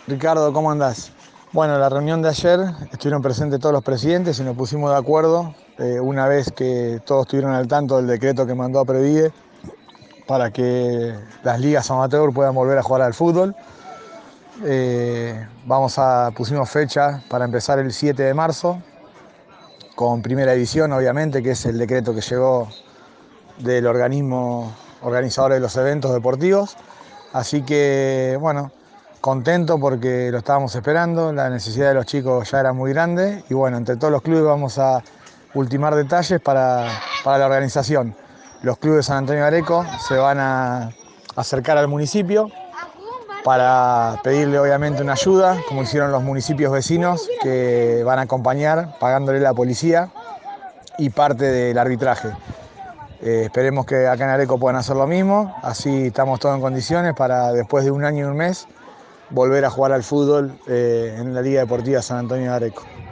Ricardo, ¿cómo andás? Bueno, la reunión de ayer estuvieron presentes todos los presidentes y nos pusimos de acuerdo, una vez que todos estuvieron al tanto del decreto que mandó a Previde para que las ligas amateur puedan volver a jugar al fútbol. Pusimos fecha para empezar el 7 de marzo, con primera edición, obviamente, que es el decreto que llegó del organismo organizador de los eventos deportivos. Así que, bueno, contento porque lo estábamos esperando, la necesidad de los chicos ya era muy grande y bueno, entre todos los clubes vamos a ultimar detalles para la organización. Los clubes de San Antonio de Areco se van a acercar al municipio para pedirle obviamente una ayuda, como hicieron los municipios vecinos que van a acompañar pagándole la policía y parte del arbitraje. Esperemos que acá en Areco puedan hacer lo mismo, así estamos todos en condiciones para después de un año y un mes volver a jugar al fútbol en la Liga Deportiva San Antonio de Areco.